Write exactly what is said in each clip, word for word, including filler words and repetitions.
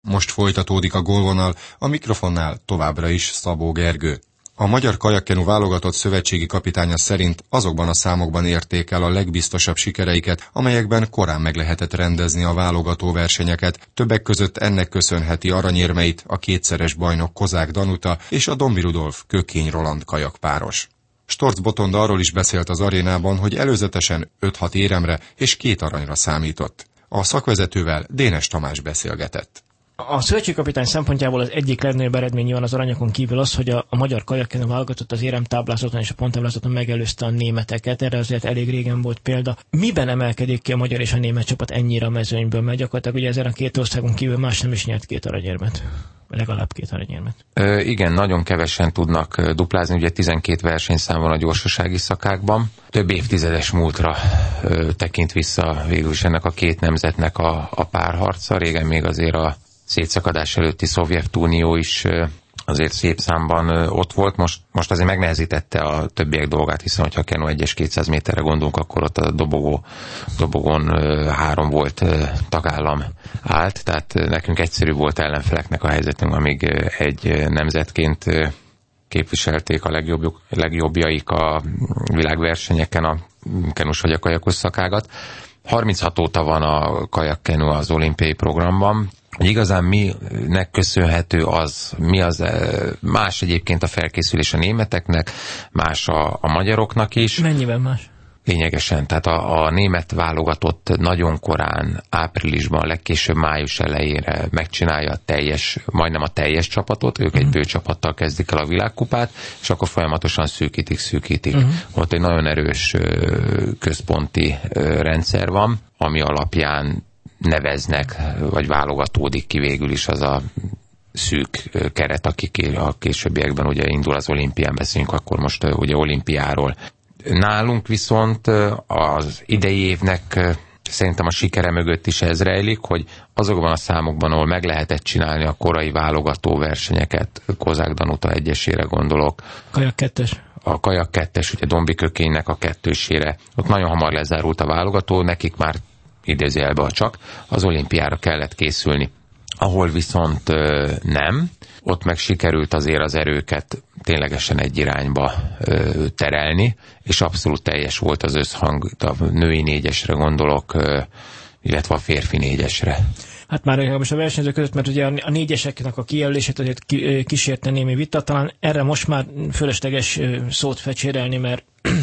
Most folytatódik a gólvonal, a mikrofonnál továbbra is Szabó Gergő. A magyar kajakkenu válogatott szövetségi kapitánya szerint azokban a számokban érték el a legbiztosabb sikereiket, amelyekben korán meg lehetett rendezni a válogató versenyeket. Többek között ennek köszönheti aranyérmeit a kétszeres bajnok Kozák Danuta és a Dombi Rudolf Kökény Roland kajakpáros. Storc Botonda arról is beszélt az arénában, hogy előzetesen öt-hat éremre és két aranyra számított. A szakvezetővel Dénes Tamás beszélgetett. A szövetségkapitány szempontjából az egyik legnagyobb eredmény van az aranyakon kívül az, hogy a, a magyar kajakkenu válogatott az éremtáblázaton és a ponttáblázaton megelőzte a németeket. Erre azért elég régen volt példa. Miben emelkedik ki a magyar és a német csapat ennyire a mezőnyből? Mert gyakorlatilag ugye ezen a két országon kívül más nem is nyert két aranyérmet. Legalább két aranyérmet. Ö, igen, nagyon kevesen tudnak duplázni, ugye tizenkét versenyszám van a gyorsasági szakákban. Több évtizedes múltra ö, tekint vissza végül is ennek a két nemzetnek a, a párharca. Régen még azért a szétszakadás előtti Szovjetunió is azért szép számban ott volt. Most, most azért megnehezítette a többiek dolgát, hiszen hogyha a Kenu egyes kétszáz méterre gondolunk, akkor ott a dobogó, dobogon három volt tagállam állt, tehát nekünk egyszerű volt ellenfeleknek a helyzetünk, amíg egy nemzetként képviselték a legjobb, legjobbjaik a világversenyeken a kenus vagy a kajakos szakágat. harminchat óta van a kajakkenu az olimpiai programban. Igazán minek köszönhető az, mi az más egyébként a felkészülés a németeknek, más a, a magyaroknak is. Mennyiben más? Lényegesen, tehát a, a német válogatott nagyon korán, áprilisban, legkésőbb május elejére megcsinálja a teljes, majdnem a teljes csapatot, ők uh-huh. egy bőcsapattal kezdik el a világkupát, és akkor folyamatosan szűkítik, szűkítik. Uh-huh. Ott egy nagyon erős központi rendszer van, ami alapján neveznek, vagy válogatódik ki végül is az a szűk keret, aki a későbbiekben ugye indul az olimpián, beszélünk akkor most ugye olimpiáról. Nálunk viszont az idei évnek szerintem a sikere mögött is ez rejlik, hogy azokban a számokban, ahol meg lehetett csinálni a korai válogató versenyeket, Kozák Danuta egyesére gondolok. Kajak kettes. A kajak kettes, ugye Dombi Kökénynek a kettősére. Ott nagyon hamar lezárult a válogató, nekik már idézőjelbe a csak, az olimpiára kellett készülni. Ahol viszont ö, nem, ott meg sikerült azért az erőket ténylegesen egy irányba ö, terelni, és abszolút teljes volt az összhang, a női négyesre gondolok, ö, illetve a férfi négyesre. Hát már most a versenyzők között, mert ugye a négyeseknek a kijelölését azért kísérte némi vita, talán erre most már fölösleges szót fecsérelni, mert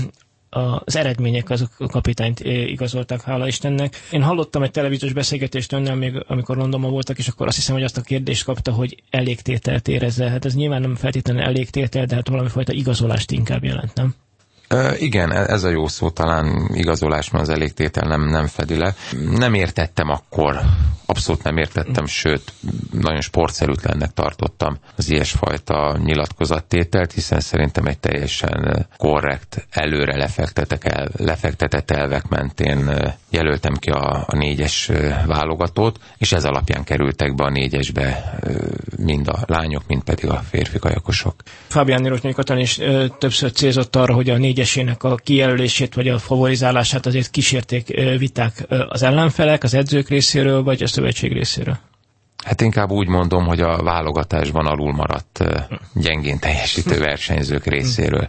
az eredmények azok a kapitányt igazolták, hála Istennek. Én hallottam egy televíziós beszélgetést önnel, még amikor Londonban voltak, és akkor azt hiszem, hogy azt a kérdést kapta, hogy elégtételt érezze. Hát ez nyilván nem feltétlenül elégtétel, de hát valamifajta igazolást inkább jelent, nem? Uh, igen, ez a jó szó, talán igazolás, mert az elégtétel nem, nem fedi le. Nem értettem akkor, abszolút nem értettem, sőt, nagyon sportszerűtlennek tartottam az ilyesfajta nyilatkozattételt, hiszen szerintem egy teljesen korrekt, előre lefektetett, el, lefektetett elvek mentén jelöltem ki a, a négyes válogatót, és ez alapján kerültek be a négyesbe mind a lányok, mind pedig a férfi kajakosok. Fábián Rozsnyai Katalin is ö, többször célzott arra, hogy a négyesének a kijelölését vagy a favorizálását azért kísérték ö, viták ö, az ellenfelek, az edzők részéről, vagy a szövetség részéről. Hát inkább úgy mondom, hogy a válogatásban alul maradt ö, gyengén teljesítő versenyzők részéről.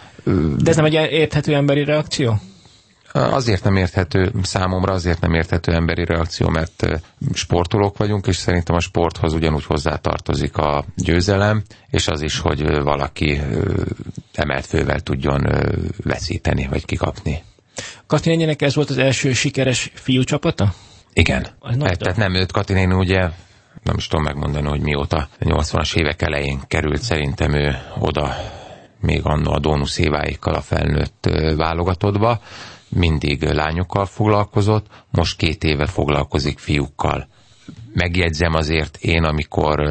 De ez nem egy érthető emberi reakció? Azért nem érthető, számomra azért nem érthető emberi reakció, mert sportolók vagyunk, és szerintem a sporthoz ugyanúgy hozzátartozik a győzelem, és az is, hogy valaki emelt fővel tudjon veszíteni, vagy kikapni. Katinénének ez volt az első sikeres fiúcsapata? Igen. Hát, tehát nem őt, Katinéni ugye, nem is tudom megmondani, hogy mióta nyolcvanas évek elején került, szerintem ő oda még annó a Dónusz éváikkal a felnőtt válogatottba, mindig lányokkal foglalkozott, most két éve foglalkozik fiúkkal. Megjegyzem azért én, amikor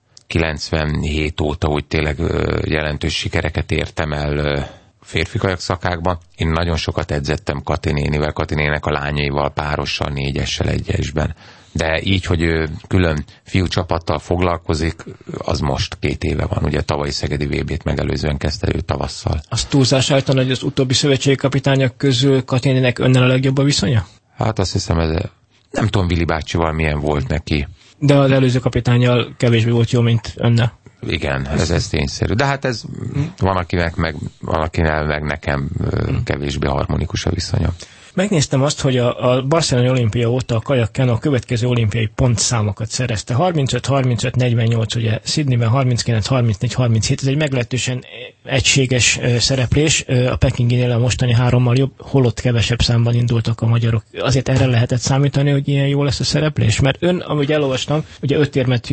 kilencvenhét óta úgy tényleg jelentős sikereket értem el férfi kajak szakákban, én nagyon sokat edzettem Kati nénivel, Kati néninek a lányaival, párossal, négyessel, egyesben. De így, hogy ő külön fiú csapattal foglalkozik, az most két éve van. Ugye tavalyi szegedi vé bét megelőzően kezdte ő tavasszal. Az túlzás állítani, hogy az utóbbi szövetségi kapitányok közül Katinének önnel a legjobb a viszonya? Hát azt hiszem, ez, nem tudom, Vili bácsival milyen volt neki. De az előző kapitánnyal kevésbé volt jó, mint önnel. Igen, ez, ez tényszerű. De hát ez van akinek meg, van akinek meg nekem kevésbé harmonikus a viszonya. Megnéztem azt, hogy a, a Barcelona olimpia óta a kajak-kenu a következő olimpiai pontszámokat szerezte. harmincöt, harmincöt, negyvennyolc, ugye Sydneyben harminckilenc, harmincnégy, harminchét, ez egy meglehetősen egységes szereplés. A pekinginél a mostani hárommal jobb, holott kevesebb számban indultak a magyarok. Azért erre lehetett számítani, hogy ilyen jó lesz a szereplés? Mert ön, amúgy elolvastam, ugye öt érmet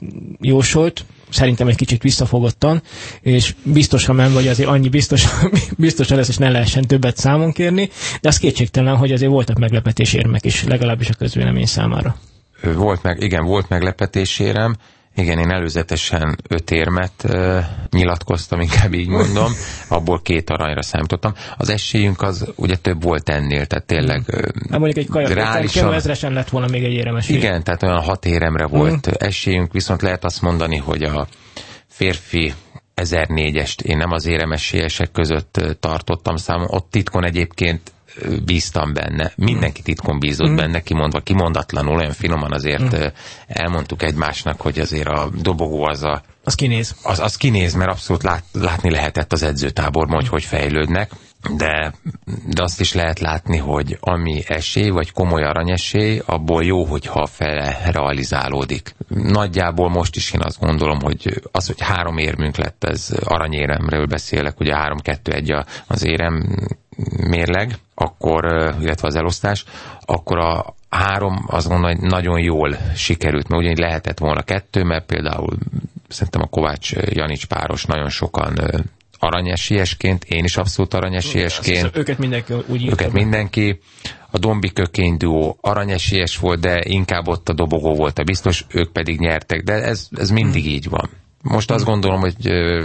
jósolt, szerintem egy kicsit visszafogottan, és biztosan nem vagy azért annyi biztos, biztosan lesz, és ne lehessen többet számon kérni, de az kétségtelen, hogy azért voltak meglepetésérmek is, legalábbis a közvélemény számára. Volt meg, igen, volt meglepetésérem. Igen, én előzetesen öt érmet uh, nyilatkoztam, inkább így mondom, abból két aranyra számítottam. Az esélyünk az ugye több volt ennél, tehát tényleg uh, hát mondjuk egy kajak, reálisan... ezresen lett volna még egy éremes. Igen, tehát olyan hat éremre volt mm. esélyünk, viszont lehet azt mondani, hogy a férfi ezernégyest én nem az éremesélyesek között tartottam számon, ott titkon egyébként bíztam benne. Mindenki titkon bízott mm. benne, kimondva, kimondatlanul, olyan finoman azért mm. elmondtuk egymásnak, hogy azért a dobogó az a... Az kinéz. Az, az kinéz, mert abszolút lát, látni lehetett az edzőtáborban, hogy hogy fejlődnek, de, de azt is lehet látni, hogy ami esély, vagy komoly aranyesély, abból jó, hogyha fele realizálódik. Nagyjából most is én azt gondolom, hogy az, hogy három érmünk lett, ez aranyéremről beszélek, ugye három-kettő-egy az érem mérleg, akkor, illetve az elosztás, akkor a három azt gondolom, hogy nagyon jól sikerült, mert ugyanígy lehetett volna kettő, mert például szerintem a Kovács Janics páros nagyon sokan aranyesélyesként, én is abszolút aranyesélyesként. Őket mindenki úgy írta. Őket mindenki. A Dombi Kökény duó aranyesélyes volt, de inkább ott a dobogó volt a biztos, ők pedig nyertek, de ez, ez mindig hmm. így van. Most azt gondolom, hogy ö,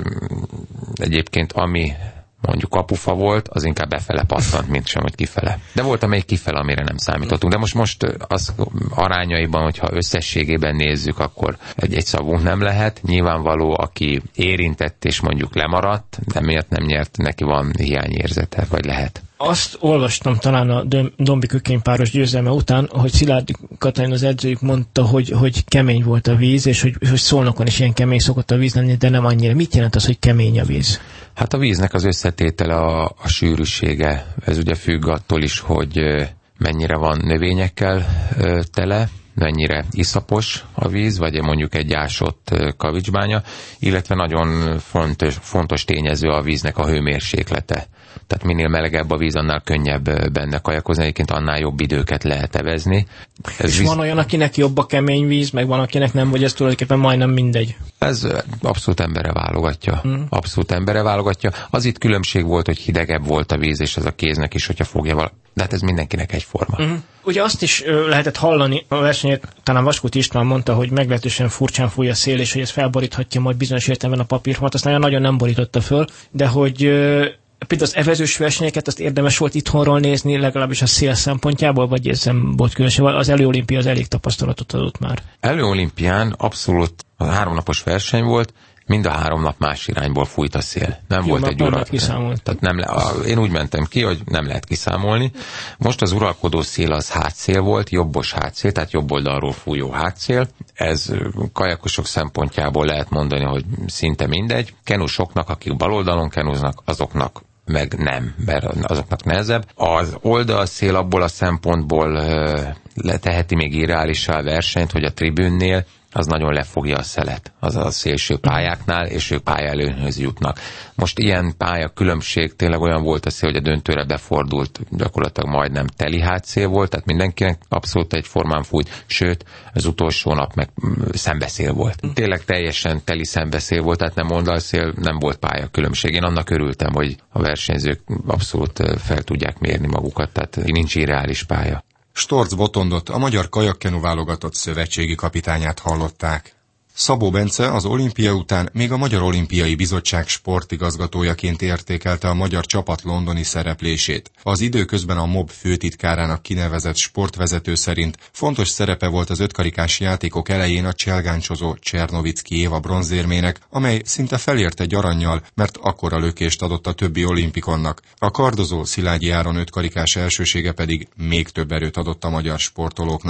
egyébként ami mondjuk kapufa volt, az inkább befele pattant, mint sem, hogy kifele. De volt amelyik kifele, amire nem számítottunk. De most, most az arányaiban, hogyha összességében nézzük, akkor egy, egy szavunk nem lehet. Nyilvánvaló, aki érintett és mondjuk lemaradt, de miért nem nyert, neki van hiányérzete, vagy lehet. Azt olvastam talán a Dombi Kökény páros győzelme után, hogy Szilárd Katalin az edzőjük mondta, hogy, hogy kemény volt a víz, és hogy, hogy Szolnokon is ilyen kemény szokott a víz lenni, de nem annyira. Mit jelent az, hogy kemény a víz? Hát a víznek az összetétele a, a sűrűsége. Ez ugye függ attól is, hogy mennyire van növényekkel tele, mennyire iszapos a víz, vagy mondjuk egy ásott kavicsbánya, illetve nagyon fontos, fontos tényező a víznek a hőmérséklete. Tehát minél melegebb a víz, annál könnyebb benne kajakozni, egyébként annál jobb időket lehet evezni. Ez és víz... van olyan, akinek jobb a kemény víz, meg van, akinek nem, vagy ez tulajdonképpen majdnem mindegy? Ez abszolút emberre válogatja. Mm. Abszolút emberre válogatja. Az itt különbség volt, hogy hidegebb volt a víz, és ez a kéznek is, hogyha fogja vala... De hát ez mindenkinek egyforma. Mm. Ugye azt is ö, lehetett hallani, a versenyét talán Vaskut István mondta, hogy meglehetősen furcsán fúj a szél, és hogy ez felboríthatja majd bizonyos értelemben a papírformát, azt nagyon nem borította föl, de hogy ö, például az evezős versenyeket azt érdemes volt itthonról nézni, legalábbis a szél szempontjából, vagy ez nem volt különösen. Az előolimpia az elég tapasztalatot adott már. Előolimpián abszolút a háromnapos verseny volt, mind a három nap más irányból fújt a szél. Nem Jó, volt egy urak. Tehát nem le, a, én úgy mentem ki, hogy nem lehet kiszámolni. Most az uralkodó szél az hátszél volt, jobbos hátszél, tehát jobb oldalról fújó hátszél. Ez kajakosok szempontjából lehet mondani, hogy szinte mindegy. Kenusoknak, akik bal oldalon kenuznak, azoknak meg nem, mert azoknak nehezebb. Az oldalszél abból a szempontból leteheti még irreálissá a versenyt, hogy a tribünnél az nagyon lefogja a szelet, az a szélső pályáknál, és ők pályaelőnyhöz jutnak. Most ilyen pálya különbség tényleg olyan volt a szél, hogy a döntőre befordult, gyakorlatilag majdnem teli hátszél volt, tehát mindenkinek abszolút egyformán fújt, sőt, az utolsó nap meg szembeszél volt. Tényleg teljesen teli szembeszél volt, tehát nem oldalszél, nem volt pálya különbség. Én annak örültem, hogy a versenyzők abszolút fel tudják mérni magukat, tehát nincs irreális pálya. Storz Botondot, a magyar kajakkenu válogatott szövetségi kapitányát hallották. Szabó Bence az olimpia után még a Magyar Olimpiai Bizottság sportigazgatójaként értékelte a magyar csapat londoni szereplését. Az időközben a MOB főtitkárának kinevezett sportvezető szerint fontos szerepe volt az ötkarikás játékok elején a cselgáncsozó Csernovicki Éva bronzérmének, amely szinte felért egy arannyal, mert akkora lökést adott a többi olimpikonnak. A kardozó Szilágyi Áron ötkarikás elsősége pedig még több erőt adott a magyar sportolóknak.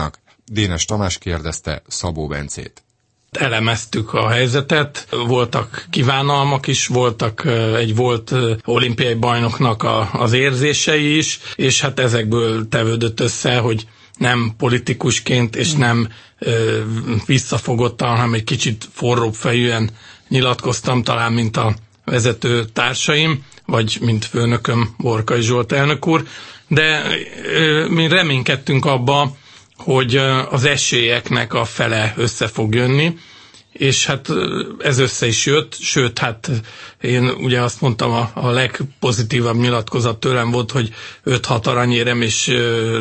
Dénes Tamás kérdezte Szabó Bencét. Elemeztük a helyzetet, voltak kívánalmak is, voltak egy volt olimpiai bajnoknak a, az érzései is, és hát ezekből tevődött össze, hogy nem politikusként és nem ö, visszafogottan, hanem egy kicsit forróbb fejűen nyilatkoztam, talán mint a vezető társaim, vagy mint főnököm Borkai Zsolt elnök úr, de ö, mi reménykedtünk abba, hogy az esélyeknek a fele össze fog jönni, és hát ez össze is jött, sőt, hát én ugye azt mondtam, a, a legpozitívabb nyilatkozat tőlem volt, hogy öt-hat aranyérem és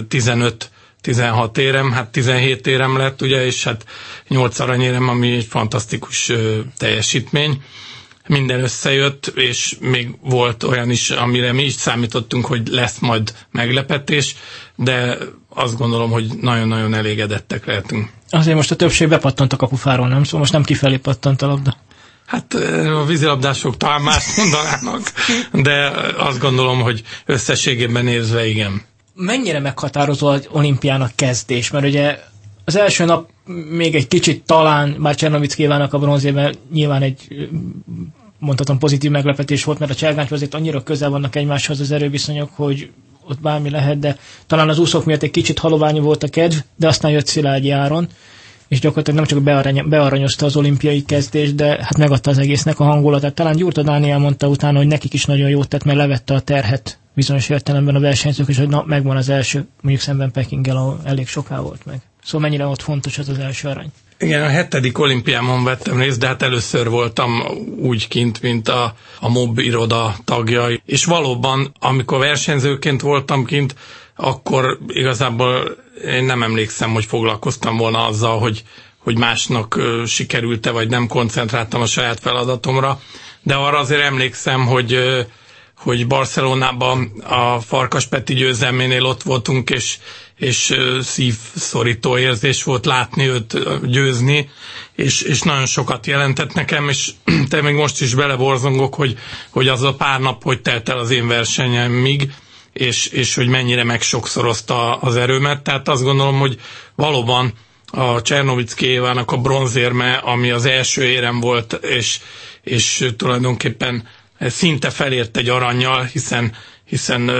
tizenöt-tizenhat érem, hát tizenhét érem lett, ugye, és hát nyolc aranyérem, ami egy fantasztikus teljesítmény. Minden összejött, és még volt olyan is, amire mi is számítottunk, hogy lesz majd meglepetés, de azt gondolom, hogy nagyon-nagyon elégedettek lehetünk. Azért most a többség bepattant a kapufáról, nem? Szóval most nem kifelé pattant a labda. Hát a vízilabdások talán mást mondanának, de azt gondolom, hogy összességében nézve igen. Mennyire meghatározó az olimpiának kezdés? Mert ugye az első nap még egy kicsit talán, bár Csernovickévának a bronzében nyilván egy, mondhatom, pozitív meglepetés volt, mert a cselgáncsban azért annyira közel vannak egymáshoz az erőviszonyok, hogy ott bármi lehet, de talán az úszók miatt egy kicsit haloványi volt a kedv, de aztán jött Szilágyi Áron, és gyakorlatilag nem csak bearany, bearanyozta az olimpiai kezdést, de hát megadta az egésznek a hangulatát. Talán Gyurta Dániel mondta utána, hogy nekik is nagyon jót tett, mert levette a terhet bizonyos értelemben a versenyzők, és hogy na, megvan az első, mondjuk szemben Pekinggel, ahol elég soká volt meg. Szóval mennyire ott fontos az az első arany. Igen, a hetedik olimpiámon vettem részt, de hát először voltam úgy kint, mint a, a MOB iroda tagja. És valóban, amikor versenyzőként voltam kint, akkor igazából én nem emlékszem, hogy foglalkoztam volna azzal, hogy, hogy másnak uh, sikerült-e, vagy nem koncentráltam a saját feladatomra. De arra azért emlékszem, hogy, uh, hogy Barcelonában a Farkas Peti győzelménél ott voltunk, és és szívszorító érzés volt látni őt győzni, és, és nagyon sokat jelentett nekem, és te még most is beleborzongok, hogy, hogy az a pár nap, hogy telt el az én versenyemig, és, és hogy mennyire megsokszorozta az erőmet. Tehát azt gondolom, hogy valóban a Csernovicki Évának a bronzérme, ami az első érem volt, és, és tulajdonképpen szinte felért egy arannyal, hiszen, hiszen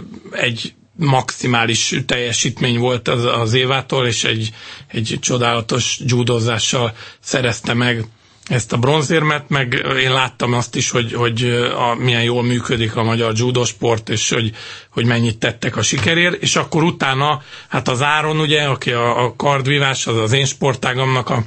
egy maximális teljesítmény volt az, az Évától, és egy, egy csodálatos judózással szerezte meg ezt a bronzérmet, meg én láttam azt is, hogy, hogy a, milyen jól működik a magyar judosport, és hogy, hogy mennyit tettek a sikerért, és akkor utána, hát az Áron ugye, aki a, a kardvívás, az az én sportágamnak a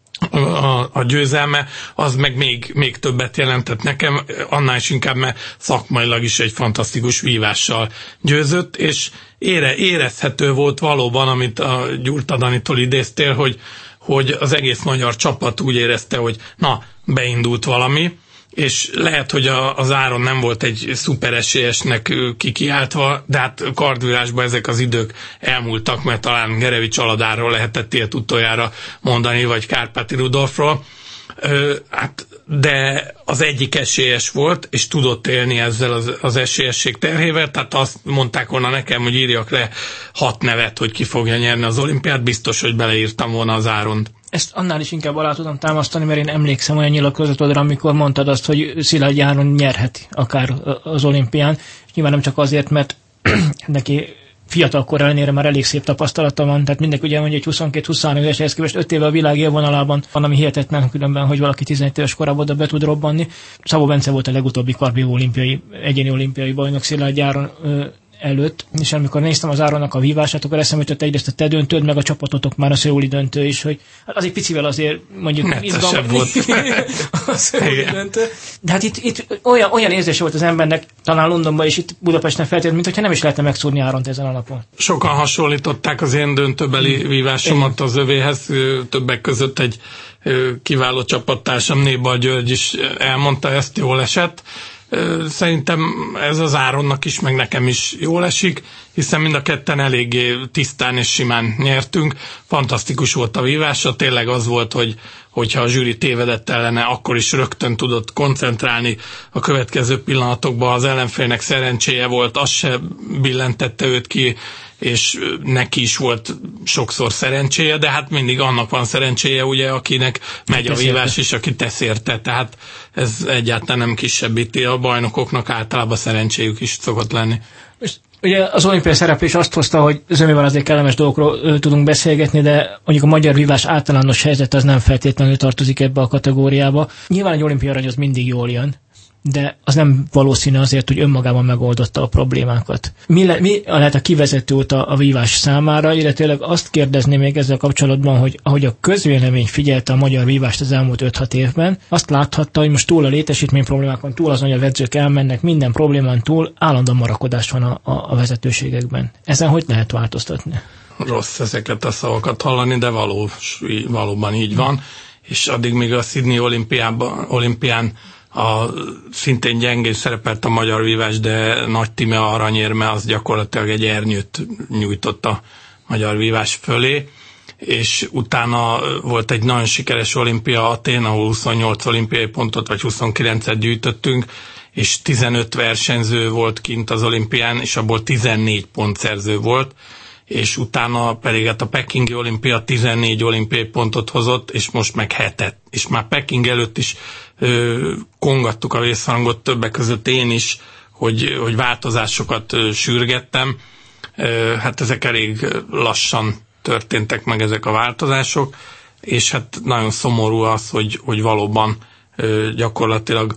A, a győzelme, az meg még, még többet jelentett nekem, annál is inkább, mert szakmailag is egy fantasztikus vívással győzött, és ére, érezhető volt valóban, amit a Gyurta Danitól idéztél, hogy, hogy az egész magyar csapat úgy érezte, hogy na, beindult valami, és lehet, hogy a, az Áron nem volt egy szuper esélyesnek kikiáltva, de hát kardvívásban ezek az idők elmúltak, mert talán Gerevics Aladáról lehetett ilyet utoljára mondani, vagy Kárpáti Rudolfról. Ö, hát, de az egyik esélyes volt, és tudott élni ezzel az, az esélyesség terhével, tehát azt mondták volna nekem, hogy írjak le hat nevet, hogy ki fogja nyerni az olimpiát, biztos, hogy beleírtam volna az Áront. Ezt annál is inkább alá tudom támasztani, mert én emlékszem olyan nyilatkozatodra, amikor mondtad azt, hogy Szilágyi Áron nyerheti akár az olimpián, és nyilván nem csak azért, mert neki fiatalkor ellenére már elég szép tapasztalata van, tehát mindenki ugye mondja, hogy huszonkét-huszonhárom éveshez képest öt éve a világ élvonalában van, ami hihetetlen különben, hogy valaki tizenöt éves korában oda be tud robbanni. Szabó Bence volt a legutóbbi kardvívó olimpiai, egyéni olimpiai bajnok Szilágyi Áron előtt, és amikor néztem az Áronnak a vívását, akkor eszembe jutott egyrészt a te döntőd, meg a csapatotok már a szöuli döntő is, hogy hát az egy picivel azért mondjuk izgalmas volt. a szöuli döntő. De hát itt, itt olyan, olyan érzés volt az embernek, talán Londonban és itt Budapesten feltétlenül, mint hogyha nem is lehetne megszúrni Áront ezen a napon. Sokan hasonlították az én döntőbeli vívásomat az övéhez, többek között egy kiváló csapattársam, Nébal György is elmondta, ezt jól esett. Szerintem ez az Áronnak is, meg nekem is jól esik, hiszen mind a ketten eléggé tisztán és simán nyertünk. Fantasztikus volt a vívása, tényleg az volt, hogy, hogyha a zsűri tévedett ellene, akkor is rögtön tudott koncentrálni a következő pillanatokban. Az ellenfélnek szerencséje volt, az se billentette őt ki, és neki is volt sokszor szerencséje, de hát mindig annak van szerencséje, ugye, akinek megy a vívás, és aki tesz érte. Tehát ez egyáltalán nem kisebbíti, a bajnokoknak általában szerencséjük is szokott lenni. Ugye az olimpiai szereplés azt hozta, hogy zömében azért kellemes dolgokról ö, tudunk beszélgetni, de mondjuk a magyar vívás általános helyzet az nem feltétlenül tartozik ebbe a kategóriába. Nyilván egy olimpiai arany az mindig jól jön, de az nem valószínű azért, hogy önmagában megoldotta a problémákat. Mi, le, mi lehet a kivezető út a, a vívás számára, illetőleg azt kérdezném még ezzel kapcsolatban, hogy ahogy a közvélemény figyelte a magyar vívást az elmúlt öt-hat évben, azt láthatta, hogy most túl a létesítmény problémákon, túl azon, hogy a edzők elmennek, minden problémán túl állandó marakodás van a, a, a vezetőségekben. Ezen hogy lehet változtatni? Rossz ezeket a szavakat hallani, de valós, valóban így van, és addig még a Sydney olimpián a szintén gyengén szerepelt a magyar vívás, de Nagy Tíme aranyérme az gyakorlatilag egy ernyőt nyújtott a magyar vívás fölé, és utána volt egy nagyon sikeres olimpia Atén, ahol huszonnyolc olimpiai pontot, vagy huszonkilencet gyűjtöttünk, és tizenöt versenyző volt kint az olimpián, és abból tizennégy pontszerző volt, és utána pedig hát a pekingi olimpia tizennégy olimpiai pontot hozott, és most meg hetet. És már Peking előtt is ö, kongattuk a vészharangot, többek között én is, hogy, hogy változásokat ö, sürgettem. Ö, hát ezek elég lassan történtek meg ezek a változások, és hát nagyon szomorú az, hogy, hogy valóban ö, gyakorlatilag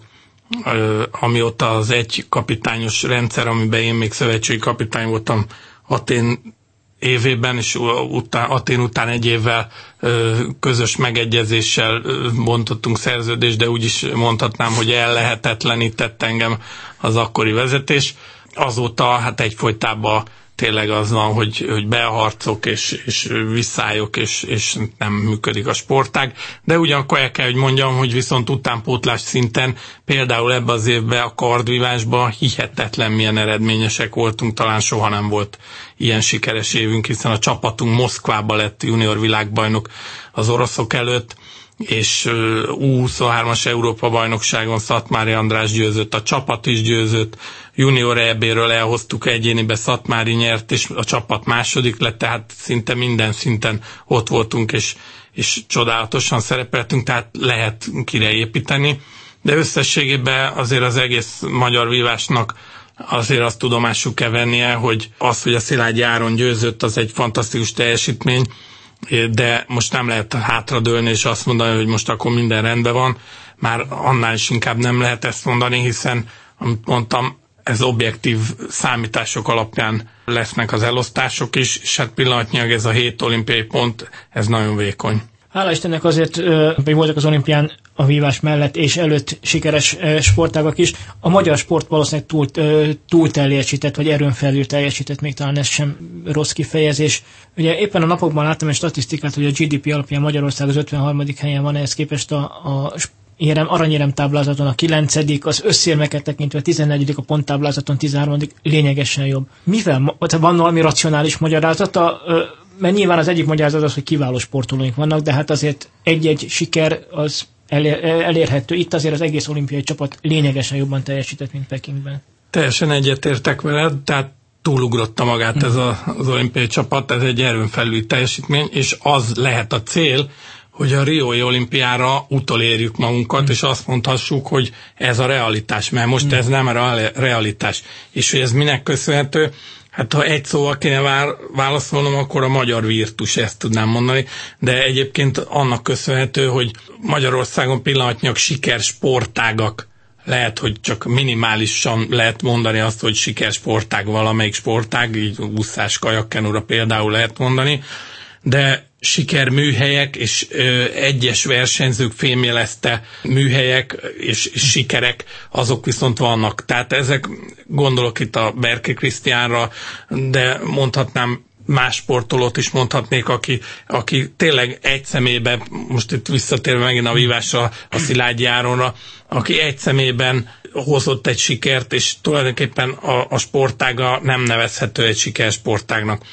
ö, amióta az egy kapitányos rendszer, amiben én még szövetségi kapitány voltam Atén évében, és után, Atén után egy évvel ö, közös megegyezéssel ö, bontottunk szerződést, de úgy is mondhatnám, hogy ellehetetlenített engem az akkori vezetés. Azóta hát egyfolytában tényleg az van, hogy, hogy beharcok és, és visszályok, és, és nem működik a sportág. De ugyanakkor el kell, hogy mondjam, hogy viszont utánpótlás szinten, például ebben az évben a kardvívásban hihetetlen milyen eredményesek voltunk, talán soha nem volt ilyen sikeres évünk, hiszen a csapatunk Moszkvába lett junior világbajnok az oroszok előtt, és U huszonhármas Európa-bajnokságon Szatmári András győzött, a csapat is győzött, junior é bé-ről elhoztuk egyénibe, Szatmári nyert, és a csapat második lett, tehát szinte minden szinten ott voltunk, és, és csodálatosan szerepeltünk, tehát lehet kire építeni, de összességében azért az egész magyar vívásnak azért azt tudomásul kell vennie, hogy az, hogy a Szilágyi Áron győzött, az egy fantasztikus teljesítmény, de most nem lehet hátradőlni és azt mondani, hogy most akkor minden rendben van. Már annál is inkább nem lehet ezt mondani, hiszen, amit mondtam, ez objektív számítások alapján lesznek az elosztások is, és hát pillanatnyilag ez a hét olimpiai pont, ez nagyon vékony. Hála Istennek azért, hogy voltak az olimpián a vívás mellett és előtt sikeres sportágak is. A magyar sport valószínűleg túl, túl teljesített, vagy erőn felül teljesített, még talán ez sem rossz kifejezés. Ugye éppen a napokban láttam egy statisztikát, hogy a gé dé pé alapján Magyarország az ötvenharmadik helyen van, ehhez képest a, a érem, aranyérem táblázaton a kilencedik, az összérmeket tekintve tizennegyedik, a ponttáblázaton tizenharmadik, lényegesen jobb. Mivel van valami racionális magyarázata? Mert nyilván az egyik magyarázat az, hogy kiváló sportolóink vannak, de hát azért egy-egy siker az elér, elérhető. Itt azért az egész olimpiai csapat lényegesen jobban teljesített, mint Pekingben. Teljesen egyetértek veled, tehát túlugrotta magát ez a, az olimpiai csapat, ez egy erőn felüli teljesítmény, és az lehet a cél, hogy a riói olimpiára utolérjük magunkat, mm. és azt mondhassuk, hogy ez a realitás, mert most mm. ez nem a realitás. És hogy ez minek köszönhető? Hát ha egy szóval kéne válaszolnom, akkor a magyar virtus, ezt tudnám mondani, de egyébként annak köszönhető, hogy Magyarországon pillanatnyilag sikersportágak, lehet, hogy csak minimálisan lehet mondani azt, hogy sikersportág valamelyik sportág, így úszás, kajakkenura például lehet mondani, de sikerműhelyek és ö, egyes versenyzők fémjelezte műhelyek és, és sikerek, azok viszont vannak. Tehát ezek, gondolok itt a Berki Krisztiánra, de mondhatnám más sportolót is mondhatnék, aki, aki tényleg egy személyben, most itt visszatérve megint a vívásra, a Szilágyi Áronra, aki egy személyben hozott egy sikert, és tulajdonképpen a, a sportága nem nevezhető egy sikersportágnak.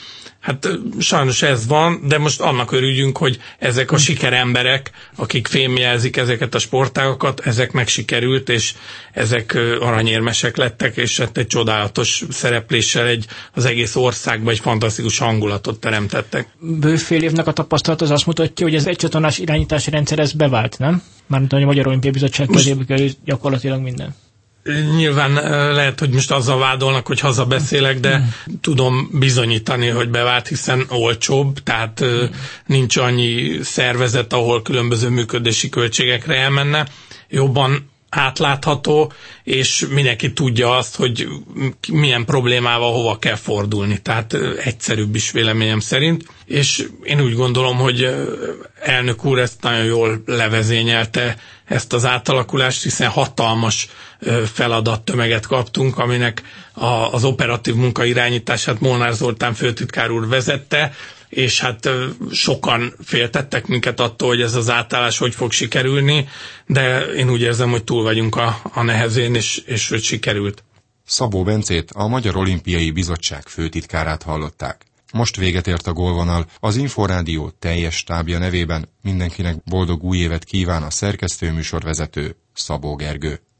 Hát sajnos ez van, de most annak örüljünk, hogy ezek a sikeremberek, akik fémjelzik ezeket a sportágokat, ezek megsikerült, és ezek aranyérmesek lettek, és hát egy csodálatos szerepléssel egy, az egész országban egy fantasztikus hangulatot teremtettek. Bőfél évnek a tapasztalat az azt mutatja, hogy ez egycsatornás irányítási rendszer ez bevált, nem? Mármint a Magyar Olimpiai Bizottság kezébe kerül gyakorlatilag minden. Nyilván lehet, hogy most azzal vádolnak, hogy hazabeszélek, de mm. tudom bizonyítani, hogy bevált, hiszen olcsóbb, tehát mm. nincs annyi szervezet, ahol különböző működési költségekre elmenne. Jobban átlátható, és mindenki tudja azt, hogy milyen problémával hova kell fordulni. Tehát egyszerűbb is véleményem szerint. És én úgy gondolom, hogy elnök úr ezt nagyon jól levezényelte, ezt az átalakulást, hiszen hatalmas feladattömeget kaptunk, aminek az operatív munka irányítását Molnár Zoltán főtitkár úr vezette, és hát sokan féltettek minket attól, hogy ez az átállás hogy fog sikerülni, de én úgy érzem, hogy túl vagyunk a, a nehezén, és, és hogy sikerült. Szabó Bencét, a Magyar Olimpiai Bizottság főtitkárát hallották. Most véget ért a gólvonal, az Inforádió teljes stábja nevében mindenkinek boldog új évet kíván a szerkesztőműsorvezető Szabó Gergő.